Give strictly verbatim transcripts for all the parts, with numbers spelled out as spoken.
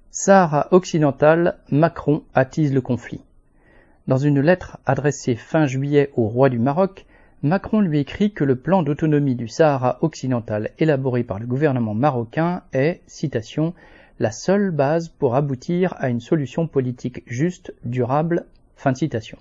Sahara occidental, Macron attise le conflit. Dans une lettre adressée fin juillet au roi du Maroc, Macron lui écrit que le plan d'autonomie du Sahara occidental élaboré par le gouvernement marocain est, citation, « la seule base pour aboutir à une solution politique juste, durable », fin de citation.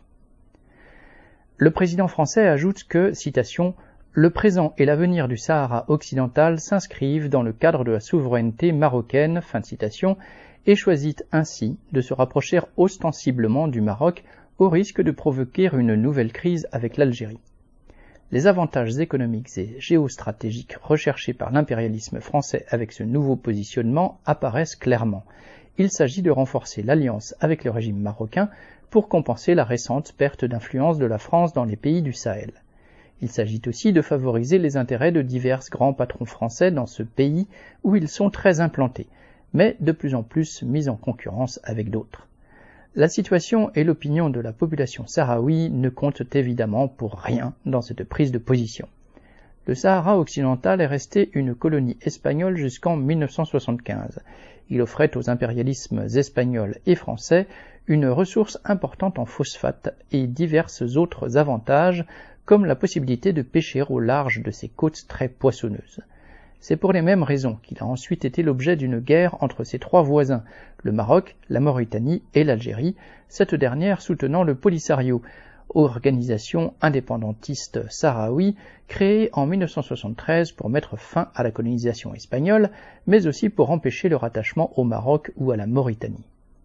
Le président français ajoute que, citation, « le présent et l'avenir du Sahara occidental s'inscrivent dans le cadre de la souveraineté marocaine », fin de citation, et choisit ainsi de se rapprocher ostensiblement du Maroc au risque de provoquer une nouvelle crise avec l'Algérie. Les avantages économiques et géostratégiques recherchés par l'impérialisme français avec ce nouveau positionnement apparaissent clairement. Il s'agit de renforcer l'alliance avec le régime marocain pour compenser la récente perte d'influence de la France dans les pays du Sahel. Il s'agit aussi de favoriser les intérêts de divers grands patrons français dans ce pays où ils sont très implantés, mais de plus en plus mis en concurrence avec d'autres. La situation et l'opinion de la population sahraoui ne comptent évidemment pour rien dans cette prise de position. Le Sahara occidental est resté une colonie espagnole jusqu'en mille neuf cent soixante-quinze. Il offrait aux impérialismes espagnols et français une ressource importante en phosphate et divers autres avantages, comme la possibilité de pêcher au large de ses côtes très poissonneuses. C'est pour les mêmes raisons qu'il a ensuite été l'objet d'une guerre entre ses trois voisins, le Maroc, la Mauritanie et l'Algérie, cette dernière soutenant le Polisario, organisation indépendantiste sahraoui créée en mille neuf cent soixante-treize pour mettre fin à la colonisation espagnole, mais aussi pour empêcher le rattachement au Maroc ou à la Mauritanie.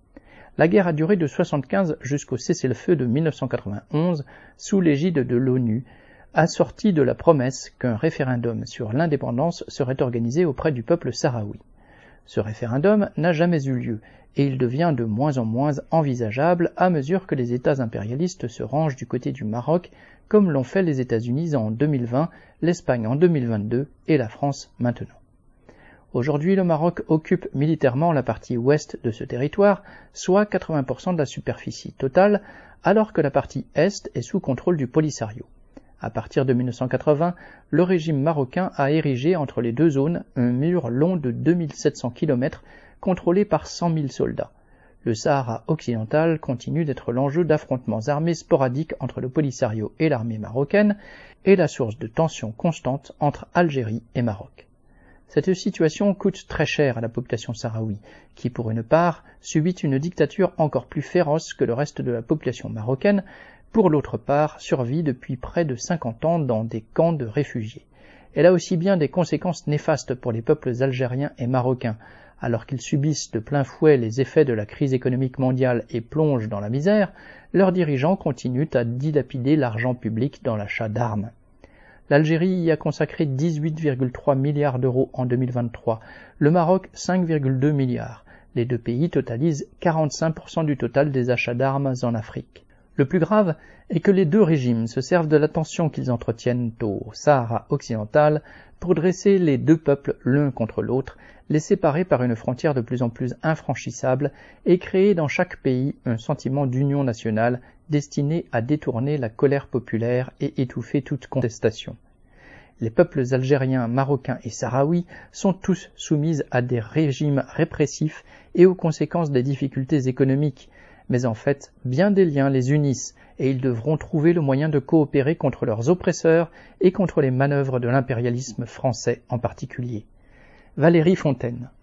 La guerre a duré de soixante-quinze jusqu'au cessez-le-feu de mille neuf cent quatre-vingt-onze sous l'égide de l'ONU, assorti de la promesse qu'un référendum sur l'indépendance serait organisé auprès du peuple sahraoui. Ce référendum n'a jamais eu lieu, et il devient de moins en moins envisageable à mesure que les États impérialistes se rangent du côté du Maroc, comme l'ont fait les États-Unis en deux mille vingt, l'Espagne en deux mille vingt-deux et la France maintenant. Aujourd'hui, le Maroc occupe militairement la partie ouest de ce territoire, soit quatre-vingts pour cent de la superficie totale, alors que la partie est est sous contrôle du Polisario. À partir de mille neuf cent quatre-vingts, le régime marocain a érigé entre les deux zones un mur long de deux mille sept cents kilomètres contrôlé par cent mille soldats. Le Sahara occidental continue d'être l'enjeu d'affrontements armés sporadiques entre le Polisario et l'armée marocaine et la source de tensions constantes entre Algérie et Maroc. Cette situation coûte très cher à la population sahraoui, qui pour une part subit une dictature encore plus féroce que le reste de la population marocaine, pour l'autre part survit depuis près de cinquante ans dans des camps de réfugiés. Elle a aussi bien des conséquences néfastes pour les peuples algériens et marocains, alors qu'ils subissent de plein fouet les effets de la crise économique mondiale et plongent dans la misère, leurs dirigeants continuent à dilapider l'argent public dans l'achat d'armes. L'Algérie y a consacré dix-huit virgule trois milliards d'euros en deux mille vingt-trois, le Maroc cinq virgule deux milliards. Les deux pays totalisent quarante-cinq pour cent du total des achats d'armes en Afrique. Le plus grave est que les deux régimes se servent de la tension qu'ils entretiennent au Sahara occidental pour dresser les deux peuples l'un contre l'autre, les séparer par une frontière de plus en plus infranchissable et créer dans chaque pays un sentiment d'union nationale destiné à détourner la colère populaire et étouffer toute contestation. Les peuples algériens, marocains et sahraouis sont tous soumis à des régimes répressifs et aux conséquences des difficultés économiques, mais en fait, bien des liens les unissent et ils devront trouver le moyen de coopérer contre leurs oppresseurs et contre les manœuvres de l'impérialisme français en particulier. Valérie Fontaine.